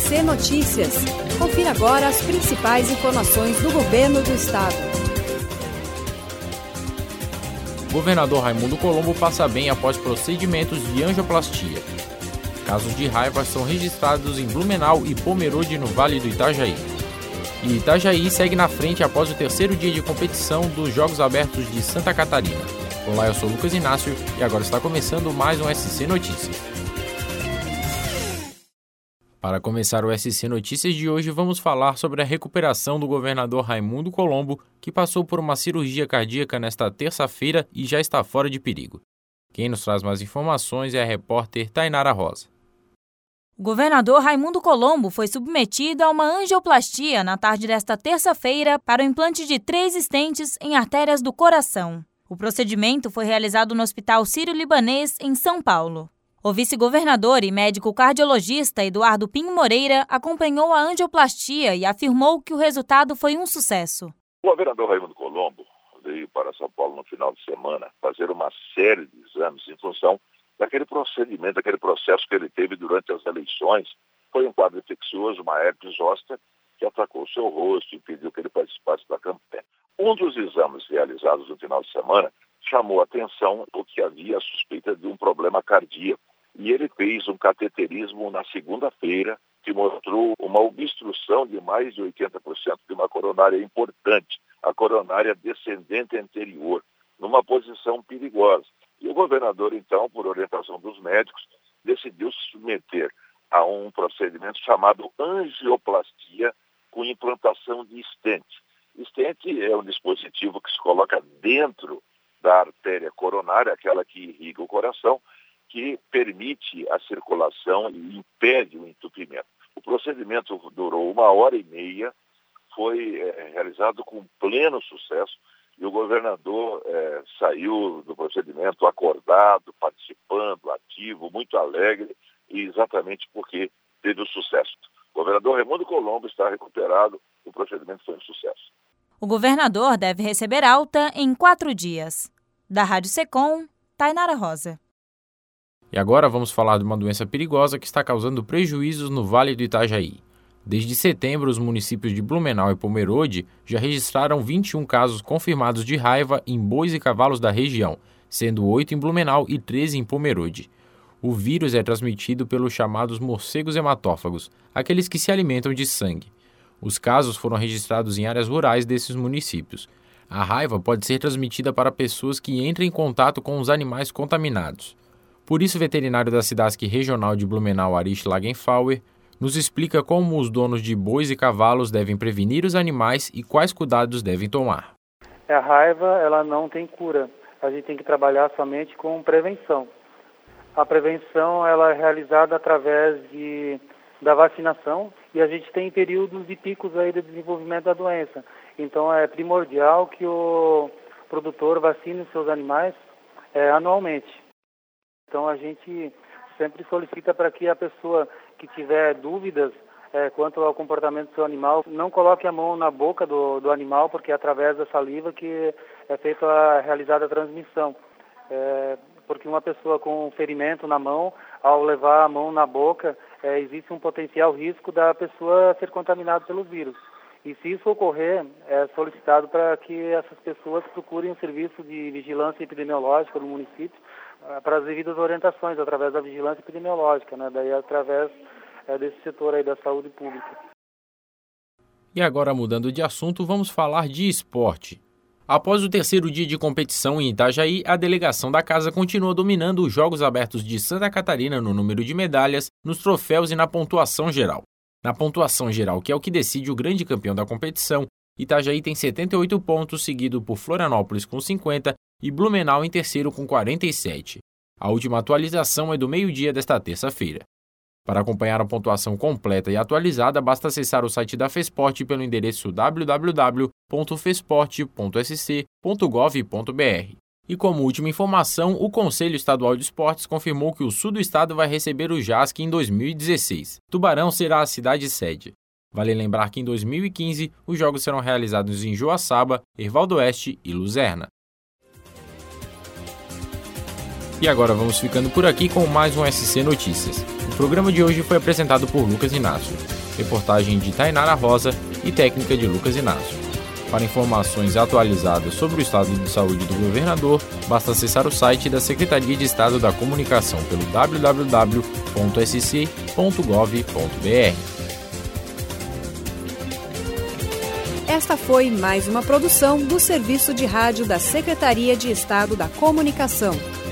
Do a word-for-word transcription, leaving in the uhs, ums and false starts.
C Notícias. Confira agora as principais informações do governo do estado. O governador Raimundo Colombo passa bem após procedimentos de angioplastia. Casos de raiva são registrados em Blumenau e Pomerode, no Vale do Itajaí. E Itajaí segue na frente após o terceiro dia de competição dos Jogos Abertos de Santa Catarina. Olá, eu sou Lucas Inácio e agora está começando mais um S C Notícias. Para começar o S C Notícias de hoje, vamos falar sobre a recuperação do governador Raimundo Colombo, que passou por uma cirurgia cardíaca nesta terça-feira e já está fora de perigo. Quem nos traz mais informações é a repórter Tainara Rosa. O governador Raimundo Colombo foi submetido a uma angioplastia na tarde desta terça-feira para o implante de três estentes em artérias do coração. O procedimento foi realizado no Hospital Sírio-Libanês, em São Paulo. O vice-governador e médico cardiologista Eduardo Pinho Moreira acompanhou a angioplastia e afirmou que o resultado foi um sucesso. O governador Raimundo Colombo veio para São Paulo no final de semana fazer uma série de exames em função daquele procedimento, daquele processo que ele teve durante as eleições. Foi um quadro infeccioso, uma herpes zoster, que atacou seu rosto e impediu que ele participasse da campanha. Um dos exames realizados no final de semana chamou a atenção porque havia a suspeita de um problema cardíaco. E ele fez um cateterismo na segunda-feira que mostrou uma obstrução de mais de oitenta por cento de uma coronária importante, a coronária descendente anterior, numa posição perigosa. E o governador, então, por orientação dos médicos, decidiu se submeter a um procedimento chamado angioplastia com implantação de stent. Stent é um dispositivo que se coloca dentro da artéria coronária, aquela que irriga o coração, que permite a circulação e impede o entupimento. O procedimento durou uma hora e meia, foi é, realizado com pleno sucesso e o governador é, saiu do procedimento acordado, participando, ativo, muito alegre, e exatamente porque teve o sucesso. O governador Raimundo Colombo está recuperado, o procedimento foi um sucesso. O governador deve receber alta em quatro dias. Da Rádio Secom, Tainara Rosa. E agora vamos falar de uma doença perigosa que está causando prejuízos no Vale do Itajaí. Desde setembro, os municípios de Blumenau e Pomerode já registraram vinte e um casos confirmados de raiva em bois e cavalos da região, sendo oito em Blumenau e treze em Pomerode. O vírus é transmitido pelos chamados morcegos hematófagos, aqueles que se alimentam de sangue. Os casos foram registrados em áreas rurais desses municípios. A raiva pode ser transmitida para pessoas que entrem em contato com os animais contaminados. Por isso, o veterinário da SIDASC regional de Blumenau, Arish Lagenfauer, nos explica como os donos de bois e cavalos devem prevenir os animais e quais cuidados devem tomar. A raiva, ela não tem cura. A gente tem que trabalhar somente com prevenção. A prevenção, ela é realizada através de, da vacinação e a gente tem períodos e picos aí de desenvolvimento da doença. Então, é primordial que o produtor vacine os seus animais é, anualmente. Então, a gente sempre solicita para que a pessoa que tiver dúvidas é, quanto ao comportamento do seu animal, não coloque a mão na boca do, do animal, porque é através da saliva que é feita a, realizada a transmissão. É, porque uma pessoa com ferimento na mão, ao levar a mão na boca, é, existe um potencial risco da pessoa ser contaminada pelo vírus. E se isso ocorrer, é solicitado para que essas pessoas procurem um serviço de vigilância epidemiológica no município para as devidas orientações, através da vigilância epidemiológica, né? Daí através é, desse setor aí da saúde pública. E agora, mudando de assunto, vamos falar de esporte. Após o terceiro dia de competição em Itajaí, a delegação da casa continua dominando os Jogos Abertos de Santa Catarina no número de medalhas, nos troféus e na pontuação geral. Na pontuação geral, que é o que decide o grande campeão da competição, Itajaí tem setenta e oito pontos, seguido por Florianópolis com cinquenta e Blumenau em terceiro com quarenta e sete. A última atualização é do meio-dia desta terça-feira. Para acompanhar a pontuação completa e atualizada, basta acessar o site da FESPORT pelo endereço w w w ponto fesport ponto s c ponto gov ponto b r. E como última informação, o Conselho Estadual de Esportes confirmou que o sul do estado vai receber o JASC em dois mil e dezesseis. Tubarão será a cidade sede. Vale lembrar que em dois mil e quinze, os jogos serão realizados em Joaçaba, Erval do Oeste e Luzerna. E agora vamos ficando por aqui com mais um S C Notícias. O programa de hoje foi apresentado por Lucas Inácio. reportagem de Tainara Rosa e técnica de Lucas Inácio. Para informações atualizadas sobre o estado de saúde do governador, basta acessar o site da Secretaria de Estado da Comunicação pelo w w w ponto s c ponto gov ponto b r. Esta foi mais uma produção do Serviço de Rádio da Secretaria de Estado da Comunicação.